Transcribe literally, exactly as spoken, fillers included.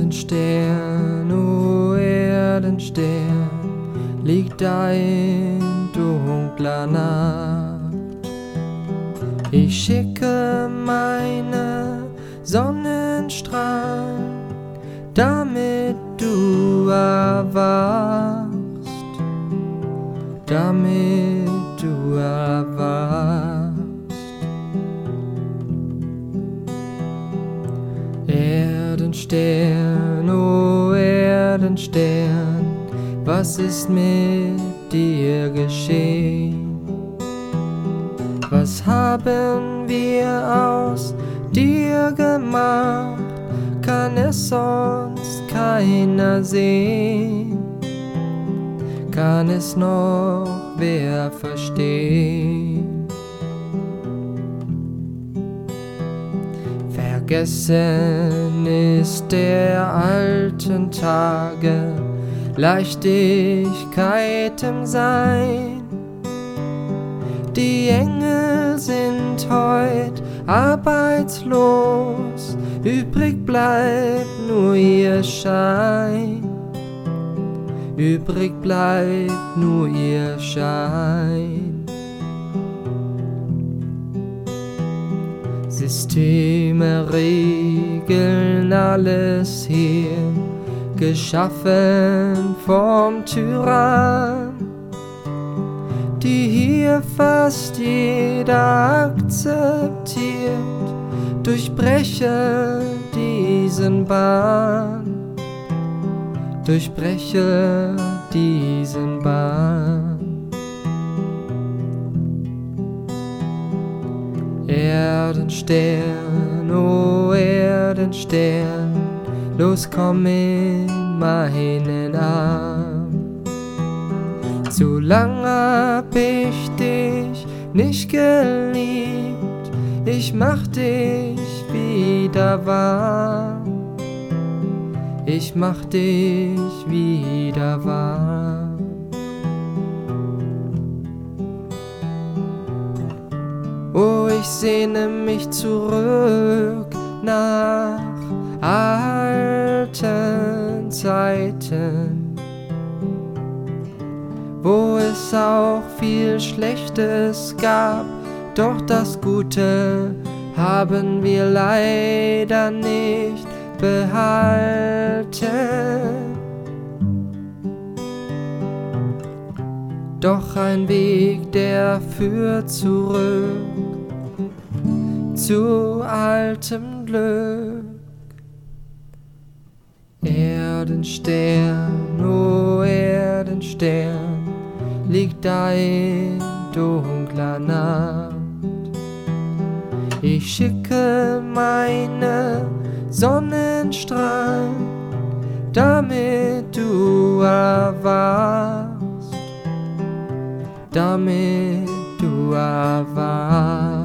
Erdenstern, o Erdenstern, liegt da in dunkler Nacht. Ich schicke meine Sonnenstrahlen, damit du erwachst, damit du erwachst. Erdenstern, o Erdenstern, was ist mit dir geschehen? Was haben wir aus dir gemacht? Kann es sonst keiner sehen? Kann es noch wer verstehen? Vergessen ist der alten Tage Leichtigkeit im Sein. Die Engel sind heut arbeitslos, übrig bleibt nur ihr Schein. Übrig bleibt nur ihr Schein. Systeme regeln alles hier, geschaffen vom Tyrann, die hier fast jeder akzeptiert. Durchbreche diesen Bann, durchbreche diesen Bann. Erdenstern, o Erdenstern, los komm in meinen Arm. Zu lang hab ich dich nicht geliebt, ich mach dich wieder warm. Ich mach dich wieder warm. Oh, ich sehne mich zurück nach alten Zeiten, wo es auch viel Schlechtes gab, doch das Gute haben wir leider nicht behalten. Doch ein Weg, der führt zurück zu altem Glück. Erdenstern, o Erdenstern, liegt da in dunkler Nacht. Ich schicke meine Sonnenstrahlen, damit du erwachst, damit du erwachst.